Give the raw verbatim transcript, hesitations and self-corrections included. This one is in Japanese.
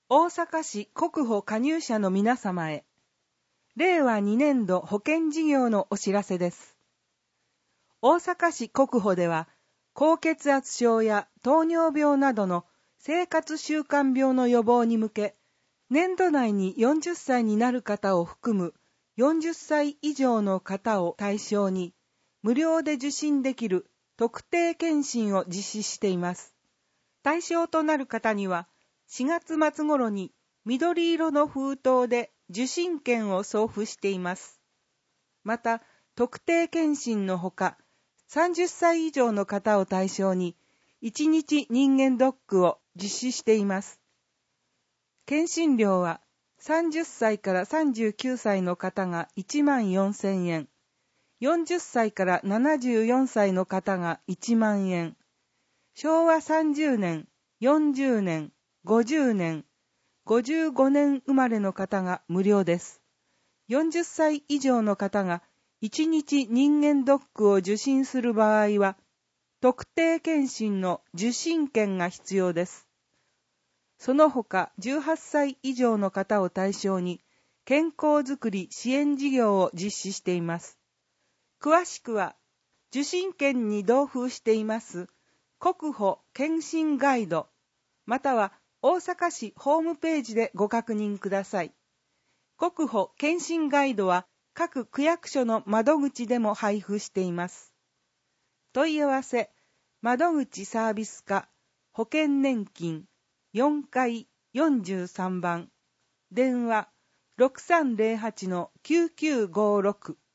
大阪市国保加入者の皆様へ、れいわにねんど保険事業のお知らせです。大阪市国保では、高血圧症や糖尿病などの生活習慣病の予防に向け、年度内によんじゅっさいになる方を含むよんじゅっさい以上の方を対象に、無料で受診できる特定健診を実施しています。対象となる方には、しがつ末頃に緑色の封筒で受診券を送付しています。また、特定健診のほか、さんじゅっさい以上の方を対象に、いちにち人間ドックを実施しています。健診料は、さんじゅっさいからさんじゅうきゅうさいの方がいちまんよんせんえん、よんじゅっさいからななじゅうよんさいの方がいちまんえん、しょうわさんじゅうねん、よんじゅうねん、ごじゅうねん、ごじゅうごねん生まれの方が無料です。よんじゅっさい以上の方がいちにち人間ドックを受診する場合は、特定健診の受診券が必要です。その他、じゅうはっさい以上の方を対象に、健康づくり支援事業を実施しています。詳しくは、受診券に同封しています国保健診ガイド、または大阪市ホームページでご確認ください。国保健診ガイドは各区役所の窓口でも配布しています。問い合わせ、窓口サービス課、保険年金よんかいよんじゅうさんばん、電話 ろくさんぜろはちのきゅうきゅうごろく